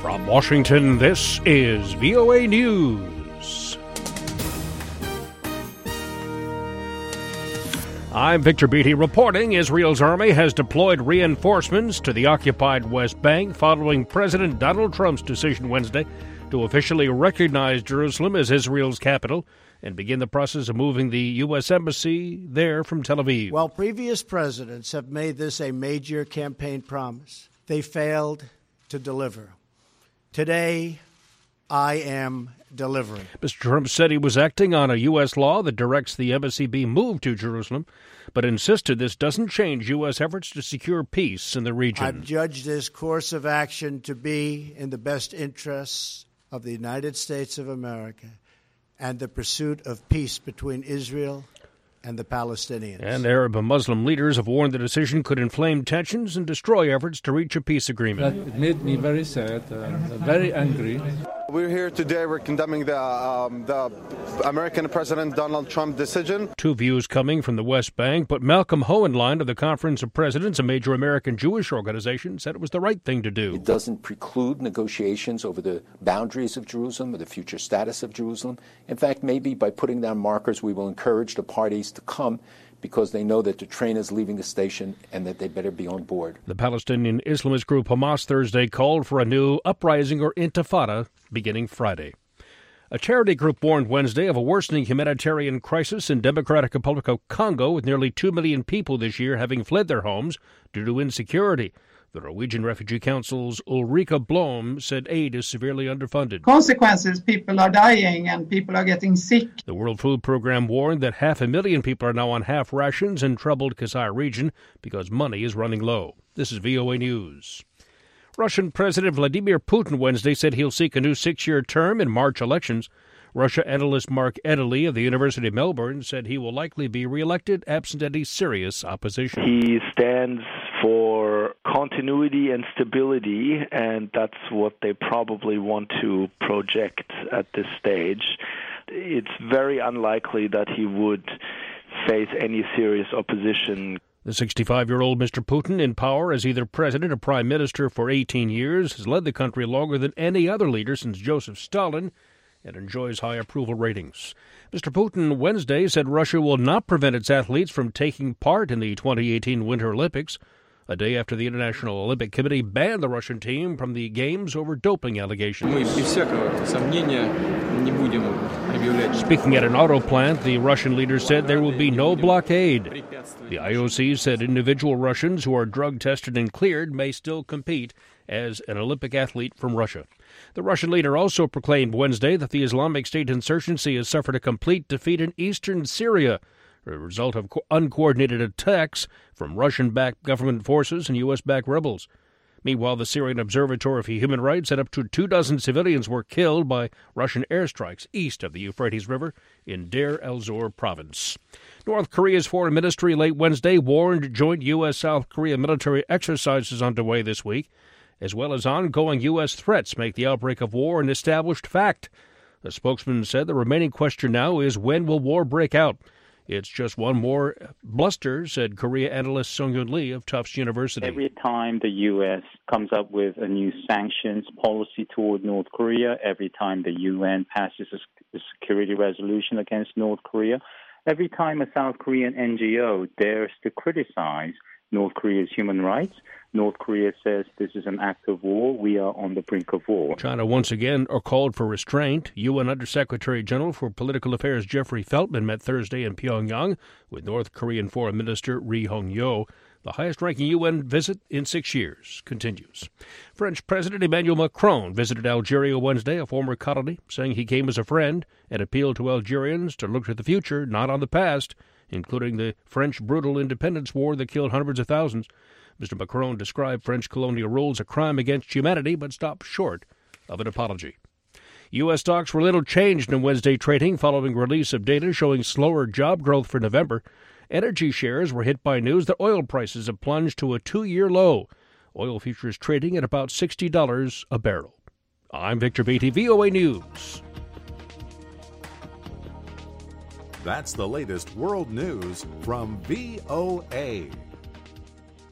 From Washington, this is VOA News. I'm Victor Beatty reporting Israel's army has deployed reinforcements to the occupied West Bank following President Donald Trump's decision Wednesday to officially recognize Jerusalem as Israel's capital and begin the process of moving the U.S. Embassy there from Tel Aviv. Well, previous presidents have made this a major campaign promise. They failed to deliver. Today, I am delivering. Mr. Trump said he was acting on a U.S. law that directs the embassy be moved to Jerusalem, but insisted this doesn't change U.S. efforts to secure peace in the region. I've judged this course of action to be in the best interests of the United States of America and the pursuit of peace between Israel and the Palestinians. And Arab and Muslim leaders have warned the decision could inflame tensions and destroy efforts to reach a peace agreement. That made me very sad, very angry. We're here today. We're condemning the American President Donald Trump decision. Two views coming from the West Bank, but Malcolm Hohenlein of the Conference of Presidents, a major American Jewish organization, said it was the right thing to do. It doesn't preclude negotiations over the boundaries of Jerusalem or the future status of Jerusalem. In fact, maybe by putting down markers, we will encourage the parties to come because they know that the train is leaving the station and that they better be on board. The Palestinian Islamist group Hamas Thursday called for a new uprising or intifada beginning Friday. A charity group warned Wednesday of a worsening humanitarian crisis in Democratic Republic of Congo, with nearly 2 million people this year having fled their homes due to insecurity. The Norwegian Refugee Council's Ulrika Blom said aid is severely underfunded. Consequences, people are dying and people are getting sick. The World Food Program warned that 500,000 people are now on half rations in troubled Kasai region because money is running low. This is VOA News. Russian President Vladimir Putin Wednesday said he'll seek a new 6-year term in March elections. Russia analyst Mark Edley of the University of Melbourne said he will likely be reelected absent any serious opposition. He stands for continuity and stability, and that's what they probably want to project at this stage. It's very unlikely that he would face any serious opposition. The 65-year-old Mr. Putin, in power as either president or prime minister for 18 years, has led the country longer than any other leader since Joseph Stalin and enjoys high approval ratings. Mr. Putin Wednesday said Russia will not prevent its athletes from taking part in the 2018 Winter Olympics, a day after the International Olympic Committee banned the Russian team from the Games over doping allegations. Speaking at an auto plant, the Russian leader said there will be no blockade. The IOC said individual Russians who are drug tested and cleared may still compete as an Olympic athlete from Russia. The Russian leader also proclaimed Wednesday that the Islamic State insurgency has suffered a complete defeat in eastern Syria, a result of uncoordinated attacks from Russian-backed government forces and U.S.-backed rebels. Meanwhile, the Syrian Observatory for Human Rights said up to 24 civilians were killed by Russian airstrikes east of the Euphrates River in Deir el-Zor province. North Korea's foreign ministry late Wednesday warned joint U.S.-South Korea military exercises underway this week, as well as ongoing U.S. threats make the outbreak of war an established fact. The spokesman said the remaining question now is when will war break out? It's just one more bluster, said Korea analyst Sung-Yoon Lee of Tufts University. Every time the U.S. comes up with a new sanctions policy toward North Korea, every time the UN passes a security resolution against North Korea, every time a South Korean NGO dares to criticize North Korea's human rights, North Korea says this is an act of war. We are on the brink of war. China once again called for restraint. UN Undersecretary General for Political Affairs Jeffrey Feltman met Thursday in Pyongyang with North Korean Foreign Minister Ri Hong-yo. The highest-ranking UN visit in 6 years continues. French President Emmanuel Macron visited Algeria Wednesday, a former colony, saying he came as a friend and appealed to Algerians to look to the future, not on the past, including the French brutal independence war that killed hundreds of thousands. Mr. Macron described French colonial rule as a crime against humanity, but stopped short of an apology. U.S. stocks were little changed in Wednesday trading following release of data showing slower job growth for November. Energy shares were hit by news that oil prices have plunged to a 2-year low. Oil futures trading at about $60 a barrel. I'm Victor Beatty, VOA News. That's the latest world news from VOA.